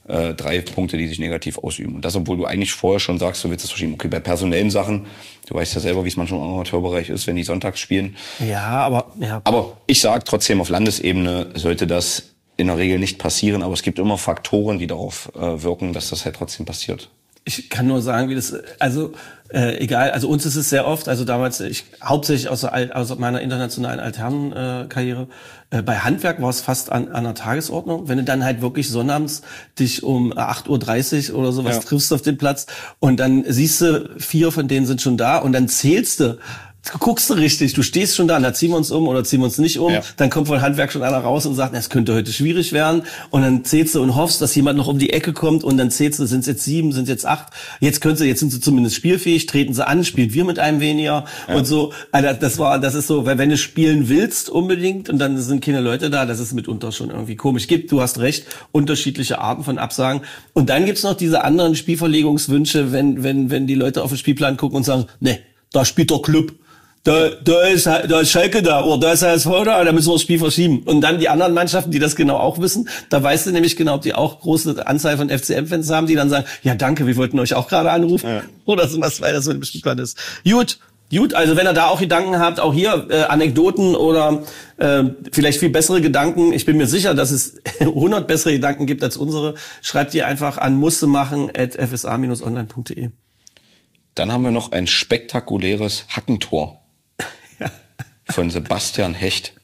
3 Punkte, die sich negativ ausüben. Und das, obwohl du eigentlich vorher schon sagst, du willst es verschieben. Okay, bei personellen Sachen, du weißt ja selber, wie es manchmal im Amateurbereich ist, wenn die sonntags spielen. Ja, aber ich sage trotzdem, auf Landesebene sollte das in der Regel nicht passieren, aber es gibt immer Faktoren, die darauf wirken, dass das halt trotzdem passiert. Ich kann nur sagen, wie das, egal, also uns ist es sehr oft, also damals, hauptsächlich aus meiner internationalen Altherren-Karriere, bei Handwerk war es fast an der Tagesordnung, wenn du dann halt wirklich sonnabends dich um 8:30 Uhr oder sowas triffst auf den Platz und dann siehst du, 4 von denen sind schon da und dann zählst du, guckst du richtig, du stehst schon da, da ziehen wir uns um oder ziehen wir uns nicht um, dann kommt von Handwerk schon einer raus und sagt, es könnte heute schwierig werden und dann zählst du und hoffst, dass jemand noch um die Ecke kommt und dann zählst du, sind es jetzt 7, sind es jetzt 8, jetzt sind sie zumindest spielfähig, treten sie an, spielen wir mit einem weniger und so, also das ist so, weil wenn du spielen willst unbedingt und dann sind keine Leute da, das ist mitunter schon irgendwie komisch. Du hast recht, unterschiedliche Arten von Absagen und dann gibt's noch diese anderen Spielverlegungswünsche, wenn die Leute auf den Spielplan gucken und sagen, ne, da spielt der Club. Da ist Schalke da, oder da ist HSV da müssen wir das Spiel verschieben. Und dann die anderen Mannschaften, die das genau auch wissen, da weißt du nämlich genau, ob die auch große Anzahl von FCM-Fans haben, die dann sagen, ja danke, wir wollten euch auch gerade anrufen. Ja. Oder so was, weil das so ein Spielplan ist. Gut, also wenn ihr da auch Gedanken habt, auch hier Anekdoten oder vielleicht viel bessere Gedanken, ich bin mir sicher, dass es 100 bessere Gedanken gibt als unsere, schreibt ihr einfach an mussemachen@fsa-online.de. Dann haben wir noch ein spektakuläres Hackentor. Von Sebastian Hecht.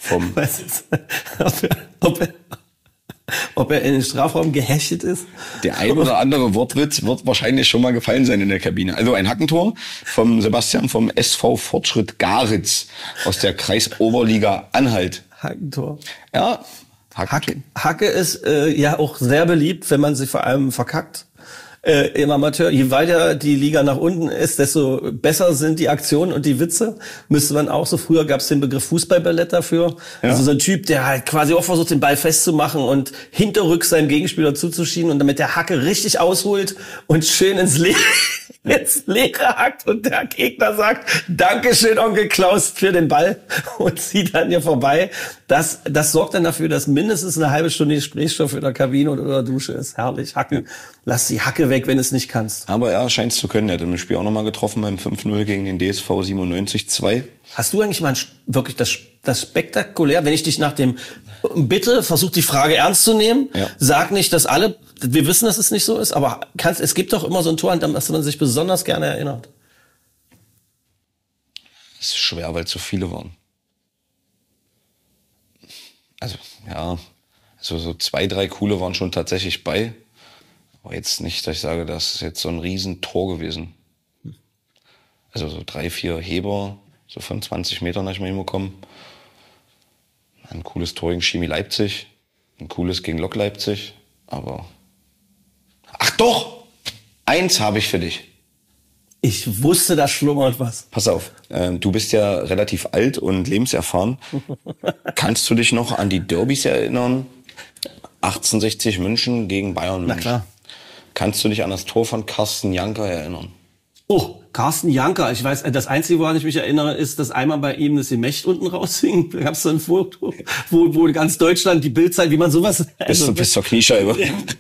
Ob er in den Strafraum gehechtet ist? Der ein oder andere Wortwitz wird wahrscheinlich schon mal gefallen sein in der Kabine. Also ein Hackentor vom Sebastian vom SV Fortschritt Garitz aus der Kreisoberliga Anhalt. Hackentor. Ja. Hacke ist ja auch sehr beliebt, wenn man sie vor allem verkackt. Im Amateur, je weiter die Liga nach unten ist, desto besser sind die Aktionen und die Witze. Müsste man auch so, früher gab es den Begriff Fußballballett dafür. Ja. Also so ein Typ, der halt quasi auch versucht, den Ball festzumachen und hinterrücks seinem Gegenspieler zuzuschieben und damit der Hacke richtig ausholt und schön ins Leere hackt und der Gegner sagt, Dankeschön, Onkel Klaus, für den Ball und zieht an dir vorbei. Das sorgt dann dafür, dass mindestens eine halbe Stunde Gesprächsstoff in der Kabine oder in der Dusche ist. Herrlich, Hacken. Lass die Hacke weg, wenn du es nicht kannst. Aber er scheint es zu können. Er hat im Spiel auch nochmal getroffen beim 5-0 gegen den DSV 97-2. Hast du eigentlich mal wirklich das spektakulär, wenn ich dich bitte versuch die Frage ernst zu nehmen, sag nicht, dass wir wissen, dass es nicht so ist, aber es gibt doch immer so ein Tor, an das man sich besonders gerne erinnert. Das ist schwer, weil es so viele waren. Also, so 2, 3 coole waren schon tatsächlich bei. Aber jetzt nicht, dass ich sage, das ist jetzt so ein Riesentor gewesen. Also so 3, 4 Heber, so von 20 Metern habe ich mal hinbekommen. Ein cooles Tor gegen Chemie Leipzig, ein cooles gegen Lok Leipzig, aber... Ach doch! 1 habe ich für dich. Ich wusste, da schlummert was. Pass auf, du bist ja relativ alt und lebenserfahren. Kannst du dich noch an die Derbys erinnern? 1860 München gegen Bayern München. Na klar. Kannst du dich an das Tor von Carsten Janker erinnern? Oh, Carsten Janker. Ich weiß, das Einzige, woran ich mich erinnere, ist, dass einmal bei ihm das Gemächt unten raushing. Da gab es so ein Foto, wo ganz Deutschland die Bildzeit, wie man sowas... Bis zur Kniescheibe.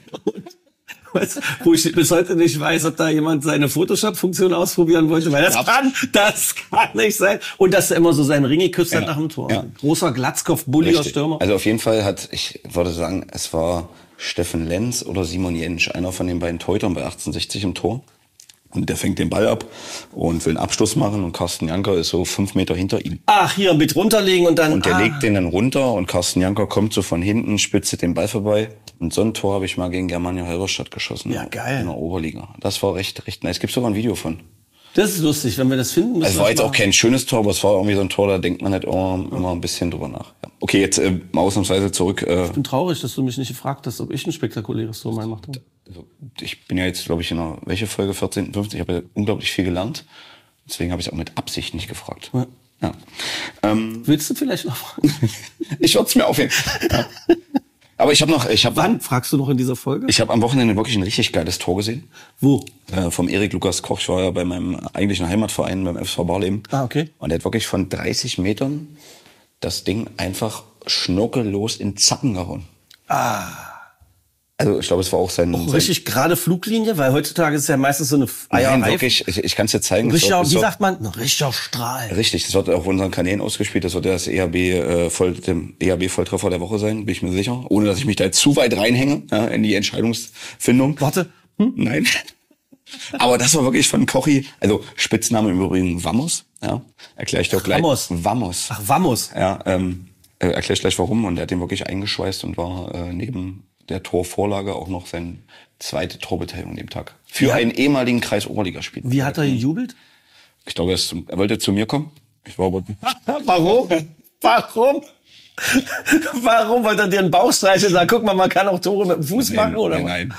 Wo ich bis heute nicht weiß, ob da jemand seine Photoshop-Funktion ausprobieren wollte, weil das kann nicht sein. Und dass er immer so seinen Ring geküsst hat nach dem Tor. Ja. Großer Glatzkopf, bulliger Stürmer. Also auf jeden Fall ich würde sagen, es war Steffen Lenz oder Simon Jentsch, einer von den beiden Torhütern bei 1860 im Tor. Und der fängt den Ball ab und will einen Abschluss machen und Carsten Janker ist so 5 Meter hinter ihm. Ach, hier mit runterlegen und dann... Und der legt den dann runter und Carsten Janker kommt so von hinten, spitzt den Ball vorbei. Und so ein Tor habe ich mal gegen Germania Halberstadt geschossen. Ja, geil. In der Oberliga. Das war recht nice. Es gibt sogar ein Video von. Das ist lustig, wenn wir das finden. Es war jetzt auch kein schönes Tor, aber es war irgendwie so ein Tor, da denkt man halt immer ein bisschen drüber nach. Ja. Okay, jetzt mal ausnahmsweise zurück. Ich bin traurig, dass du mich nicht gefragt hast, ob ich ein spektakuläres Tor mal gemacht habe. Ich bin ja jetzt, glaube ich, welche Folge? 14., 15. Ich habe ja unglaublich viel gelernt. Deswegen habe ich es auch mit Absicht nicht gefragt. Ja. Willst du vielleicht noch fragen? Ich würde es mir aufheben. Ja. Aber Wann fragst du noch in dieser Folge? Ich habe am Wochenende wirklich ein richtig geiles Tor gesehen. Wo? Vom Erik Lukas Koch. Ich war ja bei meinem eigentlichen Heimatverein, beim FSV Barleben. Ah, okay. Und der hat wirklich von 30 Metern das Ding einfach schnurkellos in Zacken gehauen. Ah. Also ich glaube, es war auch sein... richtig gerade Fluglinie, weil heutzutage ist es ja meistens so eine Nein, wirklich, ich kann es dir zeigen. Wie sagt man? Ein richtiger Strahl. Richtig, das wird auf unseren Kanälen ausgespielt. Das wird das EHB-Volltreffer der Woche sein, bin ich mir sicher. Ohne, dass ich mich da jetzt zu weit reinhänge in die Entscheidungsfindung. Warte. Nein. Aber das war wirklich von Kochi, also Spitzname im Übrigen Vamos. Ja, erkläre ich doch gleich. Vamos. Ach, Vamos. Ja, erkläre ich gleich warum. Und er hat den wirklich eingeschweißt und war neben der Torvorlage auch noch seine zweite Torbeteiligung an dem Tag. Für einen ehemaligen Kreis-Oberligaspieler. Wie hat er gejubelt? Ich glaube, er wollte zu mir kommen. Ich war aber... Warum? Warum wollte er dir einen Bauch streicheln und sagen, guck mal, man kann auch Tore mit dem Fuß machen? Oder nein.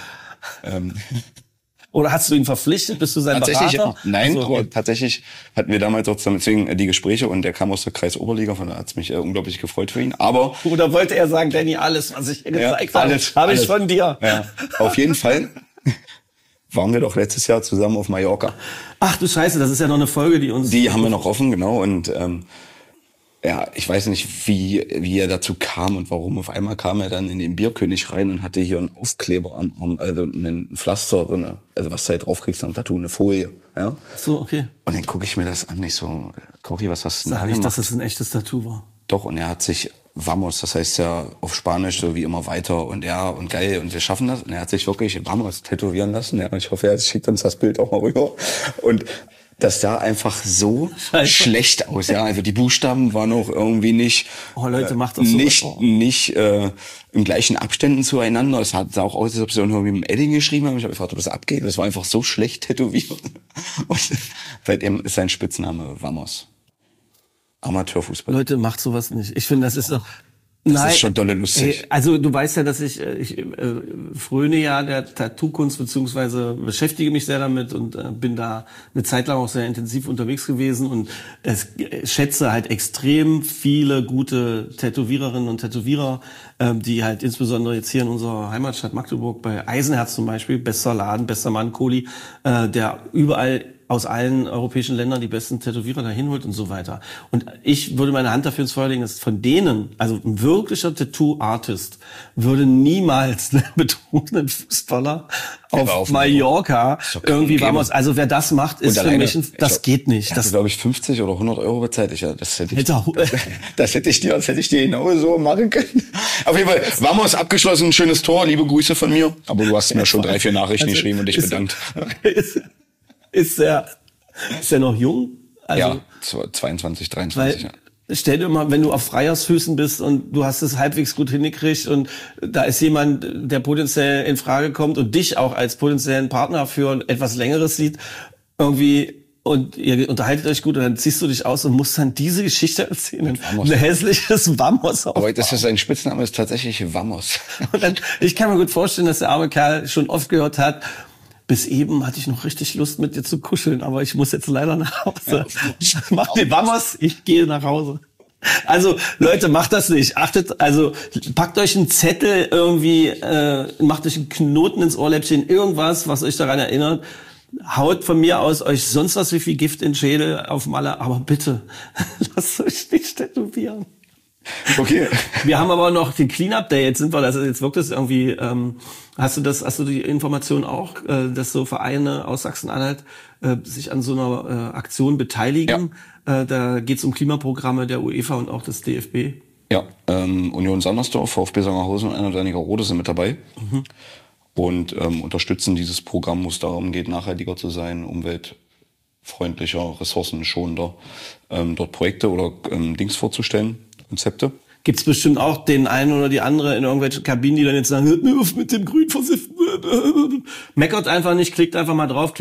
Oder hast du ihn verpflichtet? Bist du sein tatsächlich, Berater? Ja. Nein, aber tatsächlich hatten wir damals auch deswegen die Gespräche und der kam aus der Kreis-Oberliga, von daher hat's mich unglaublich gefreut für ihn. Aber oder wollte er sagen, Danny, alles, was ich dir gezeigt habe, habe ich von dir. Ja, auf jeden Fall waren wir doch letztes Jahr zusammen auf Mallorca. Ach du Scheiße, das ist ja noch eine Folge, die haben wir noch offen, genau. Und ich weiß nicht, wie er dazu kam und warum. Auf einmal kam er dann in den Bierkönig rein und hatte hier einen Aufkleber am Arm, also einen Pflaster drin, also was du halt draufkriegst, ein Tattoo, eine Folie. Ja? So, okay. Und dann gucke ich mir das an, ich so, Kochi, was hast du denn da gemacht? Sag nicht, dass es ein echtes Tattoo war. Doch, und er hat sich Vamos, das heißt ja auf Spanisch so wie immer weiter und und geil und wir schaffen das. Und er hat sich wirklich Vamos tätowieren lassen. Ja, und ich hoffe, er schickt uns das Bild auch mal rüber. Und das sah einfach so schlecht aus, ja. Also die Buchstaben waren auch irgendwie nicht, Leute, macht das so nicht im gleichen Abständen zueinander. Es sah auch aus, als ob sie irgendwie mit dem Edding geschrieben haben. Ich habe gefragt, ob das abgeht. Das war einfach so schlecht tätowiert. Und seitdem ist sein Spitzname Vamos. Amateurfußball. Leute, macht sowas nicht. Ich finde, das ist doch... Das ist schon dolle lustig. Also du weißt ja, dass ich fröne ja der Tattoo-Kunst beziehungsweise beschäftige mich sehr damit und bin da eine Zeit lang auch sehr intensiv unterwegs gewesen und schätze halt extrem viele gute Tätowiererinnen und Tätowierer, die halt insbesondere jetzt hier in unserer Heimatstadt Magdeburg bei Eisenherz zum Beispiel, bester Laden, bester Mann, Kohli, der überall aus allen europäischen Ländern die besten Tätowierer dahin holt und so weiter. Und ich würde meine Hand dafür ins Feuer legen, dass von denen, also ein wirklicher Tattoo-Artist, würde niemals einen betrunken Fußballer auf Mallorca irgendwie Vamos. Also wer das macht, ist für mich, das geht nicht. Das glaube ich 50 oder 100 Euro bezahlt. Das hätte ich dir genauso machen können. Auf jeden Fall, Vamos abgeschlossen, ein schönes Tor, liebe Grüße von mir. Aber du hast mir schon 3-4 Nachrichten geschrieben und dich bedankt. Ist er noch jung? Also, ja, 22, 23, ja. Stell dir mal, wenn du auf Freiersfüßen bist und du hast es halbwegs gut hingekriegt und da ist jemand, der potenziell in Frage kommt und dich auch als potenziellen Partner für etwas Längeres sieht, irgendwie, und ihr unterhaltet euch gut und dann ziehst du dich aus und musst dann diese Geschichte erzählen. Ein hässliches Vamos. Aber das ist sein Spitzname, ist tatsächlich Vamos. Und dann, ich kann mir gut vorstellen, dass der arme Kerl schon oft gehört hat, bis eben hatte ich noch richtig Lust, mit dir zu kuscheln, aber ich muss jetzt leider nach Hause. Mach mir Vamos, ich gehe nach Hause. Also, Leute, macht das nicht. Packt euch einen Zettel irgendwie, macht euch einen Knoten ins Ohrläppchen, irgendwas, was euch daran erinnert. Haut von mir aus euch sonst was wie viel Gift in den Schädel auf Malle, aber bitte, lasst euch nicht tätowieren. Okay. Wir haben aber noch den Cleanup Day. Jetzt wirkt es irgendwie. Hast du die Information auch, dass so Vereine aus Sachsen-Anhalt sich an so einer Aktion beteiligen? Ja. Da geht es um Klimaprogramme der UEFA und auch des DFB. Ja, Union Sandersdorf, VfB Sangerhausen und einer Wernigerode sind mit dabei. Mhm. Und unterstützen dieses Programm, wo es darum geht, nachhaltiger zu sein, umweltfreundlicher, ressourcenschonender, dort Projekte oder Dings vorzustellen. Konzepte. Gibt's bestimmt auch den einen oder die andere in irgendwelchen Kabinen, die dann jetzt sagen, hört mir auf mit dem Grün versiften. Meckert einfach nicht, klickt einfach mal drauf,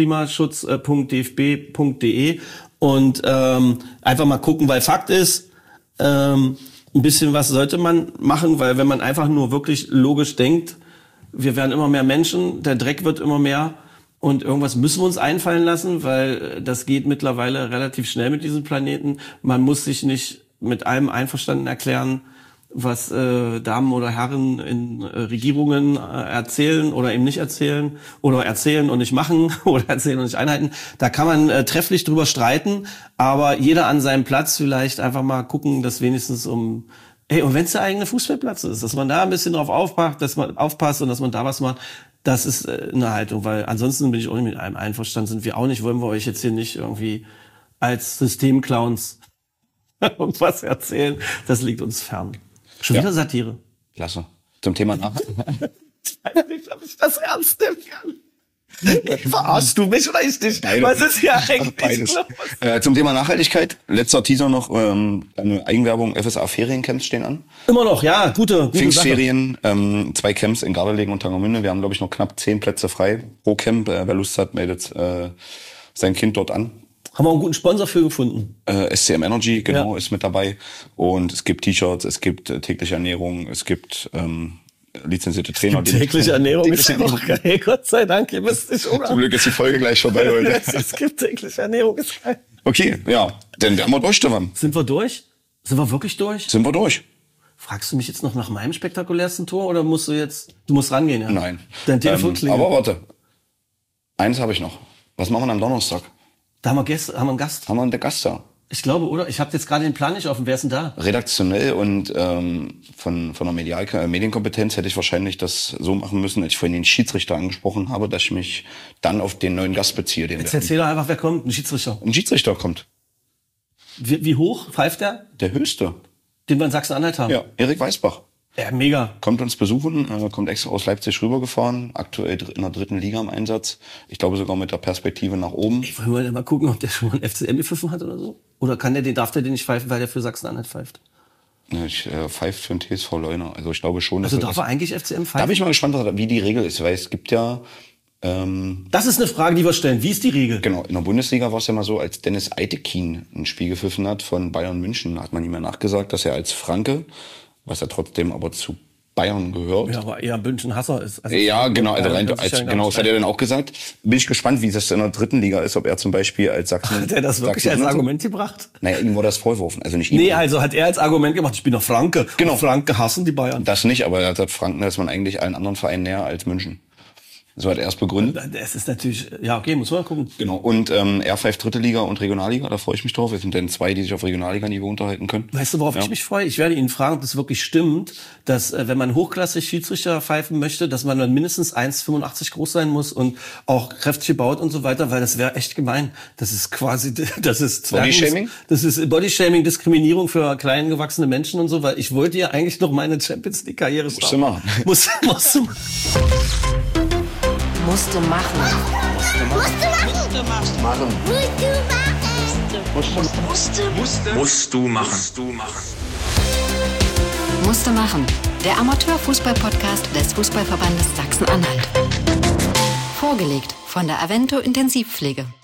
klimaschutz.dfb.de und einfach mal gucken, weil Fakt ist, ein bisschen was sollte man machen, weil wenn man einfach nur wirklich logisch denkt, wir werden immer mehr Menschen, der Dreck wird immer mehr und irgendwas müssen wir uns einfallen lassen, weil das geht mittlerweile relativ schnell mit diesem Planeten. Man muss sich nicht mit allem einverstanden erklären, was Damen oder Herren in Regierungen erzählen oder eben nicht erzählen oder erzählen und nicht machen oder erzählen und nicht einhalten. Da kann man trefflich drüber streiten, aber jeder an seinem Platz vielleicht einfach mal gucken, dass wenigstens um Ey, und wenn es der eigene Fußballplatz ist, dass man da ein bisschen drauf aufpasst und dass man da was macht, das ist eine Haltung, weil ansonsten bin ich auch nicht mit einem einverstanden, sind wir auch nicht, wollen wir euch jetzt hier nicht irgendwie als Systemclowns irgendwas erzählen, das liegt uns fern. Schon wieder Satire. Klasse. Zum Thema Nachhaltigkeit. Ich glaube, ich das ernst nehmen kann. Verarschst du mich oder ich dich? Beides. Was ist hier eigentlich? Beides. Zum Thema Nachhaltigkeit, letzter Teaser noch, eine Eigenwerbung, FSA Feriencamps stehen an. Immer noch, ja, gute Pfingstferien, 2 Camps in Gardelegen und Tangermünde. Wir haben, glaube ich, noch knapp 10 Plätze frei pro Camp. Wer Lust hat, meldet sein Kind dort an. Haben wir einen guten Sponsor für gefunden. SCM Energy, genau, ist mit dabei. Und es gibt T-Shirts, es gibt tägliche Ernährung, es gibt lizenzierte Trainer. Tägliche Ernährung ist auch geil, Gott sei Dank, ihr wisst nicht, oder? Zum Glück ist die Folge gleich vorbei, Leute. Es gibt tägliche Ernährung, ist geil. Okay, ja, dann wären wir durch, Stefan. Sind wir durch? Sind wir wirklich durch? Sind wir durch. Fragst du mich jetzt noch nach meinem spektakulärsten Tor oder musst du musst rangehen, ja? Nein. Dein Telefon klingelt. Aber warte. Eins habe ich noch. Was machen wir am Donnerstag? Da haben wir einen Gast. Haben wir einen Gast da? Ich glaube, oder? Ich habe jetzt gerade den Plan nicht offen. Wer ist denn da? Redaktionell und von der Medienkompetenz hätte ich wahrscheinlich das so machen müssen, als ich vorhin den Schiedsrichter angesprochen habe, dass ich mich dann auf den neuen Gast beziehe. Jetzt erzähl doch einfach, wer kommt. Ein Schiedsrichter. Ein Schiedsrichter kommt. Wie hoch pfeift der? Der höchste. Den wir in Sachsen-Anhalt haben? Ja, Erik Weißbach. Ja, mega. Kommt uns besuchen, kommt extra aus Leipzig rübergefahren, aktuell in der 3. Liga im Einsatz. Ich glaube sogar mit der Perspektive nach oben. Wollen wir mal gucken, ob der schon mal einen FCM gepfiffen hat oder so? Oder darf der den nicht pfeifen, weil der für Sachsen-Anhalt pfeift? Ich pfeift für den TSV Leuna. Also ich glaube schon, dass darf er eigentlich FCM pfeifen? Da bin ich mal gespannt, wie die Regel ist, weil es gibt ja... das ist eine Frage, die wir stellen. Wie ist die Regel? Genau, in der Bundesliga war es ja mal so, als Dennis Eitekin ein Spiel gepfiffen hat von Bayern München, hat man ihm ja nachgesagt, dass er als Franke, was er trotzdem aber zu Bayern gehört. Ja, aber eher München-Hasser ist. Also ja, genau, das hat er dann auch gesagt. Bin ich gespannt, wie das in der 3. Liga ist, ob er zum Beispiel als Sachsen... Hat er das wirklich als Argument gebracht? Naja, ihm wurde das vorgeworfen, also nicht ihm. Nee, also hat er als Argument gemacht, ich bin doch Franke. Genau. Und Franke hassen die Bayern. Das nicht, aber er hat gesagt, Franken ist man eigentlich allen anderen Vereinen näher als München. So hat er es begründet. Es ist natürlich, ja, okay, muss man mal gucken. Genau. Und er pfeift 3. Liga und Regionalliga, da freue ich mich drauf. Wir sind dann 2, die sich auf Regionalliga-Niveau unterhalten können. Weißt du, worauf ich mich freue? Ich werde ihn fragen, ob das wirklich stimmt, dass, wenn man hochklassig Schiedsrichter pfeifen möchte, dass man dann mindestens 1,85 groß sein muss und auch kräftig gebaut und so weiter, weil das wäre echt gemein. Das ist quasi, Bodyshaming? Das ist Bodyshaming, Diskriminierung für klein gewachsene Menschen und so, weil ich wollte ja eigentlich noch meine Champions-League-Karriere starten. Musst du machen. Musst du machen. Musste machen. Der Amateurfußball-Podcast des Fußballverbandes Sachsen-Anhalt. Vorgelegt von der Avento Intensivpflege.